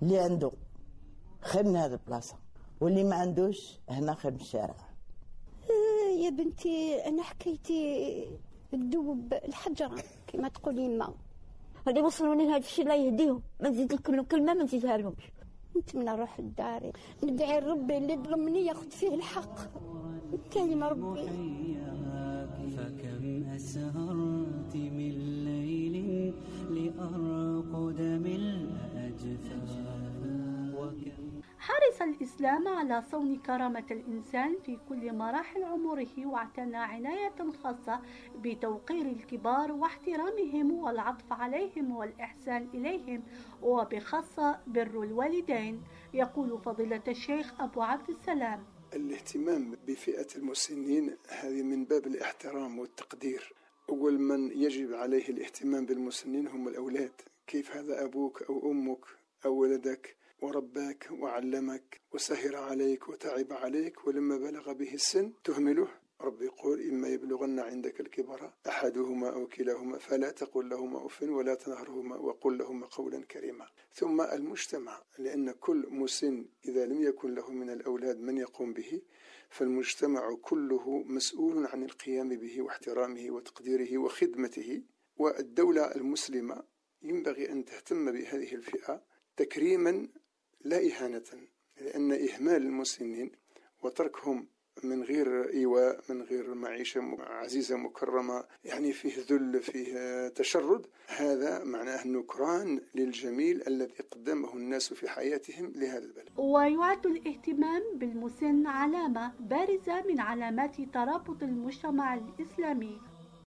اللي عنده خير من هذه البلاصة، واللي ما عندوش هنا خير من الشارع. يا بنتي أنا حكيتي الدوب الحجرة كما تقولين ما غادي يوصلوني لهذا الشيء لا يهديهم، ما نزيد لهم كلمة ما نزيدها لهمش. نتمنى نروح لداري ندعي ربي اللي ظلمني ياخذ فيه الحق. كلمة ربي. فكم أسهرت من ليل لأرقد من الأجفان. حرص الإسلام على صون كرامة الإنسان في كل مراحل عمره، واعتنى عناية خاصة بتوقير الكبار واحترامهم والعطف عليهم والإحسان إليهم، وبخاصة بر الوالدين. يقول فضيلة الشيخ أبو عبد السلام: الاهتمام بفئة المسنين هذه من باب الاحترام والتقدير. أول من يجب عليه الاهتمام بالمسنين هم الأولاد. كيف هذا أبوك أو أمك أو ولدك ورباك وعلمك وسهر عليك وتعب عليك، ولما بلغ به السن تهمله. رب يقول: إما يبلغن عندك الكبر أحدهما أو كلاهما فلا تقل لهما أف ولا تنهرهما وقل لهما قولا كريما. ثم المجتمع، لأن كل مسن إذا لم يكن له من الأولاد من يقوم به فالمجتمع كله مسؤول عن القيام به واحترامه وتقديره وخدمته. والدولة المسلمة ينبغي أن تهتم بهذه الفئة تكريما لا إهانة، لأن إهمال المسنين وتركهم من غير إيواء، من غير معيشة عزيزة مكرمة، يعني فيه ذل، فيه تشرد، هذا معناه نكران للجميل الذي قدمه الناس في حياتهم لهذا البلد. ويعد الاهتمام بالمسن علامة بارزة من علامات ترابط المجتمع الإسلامي.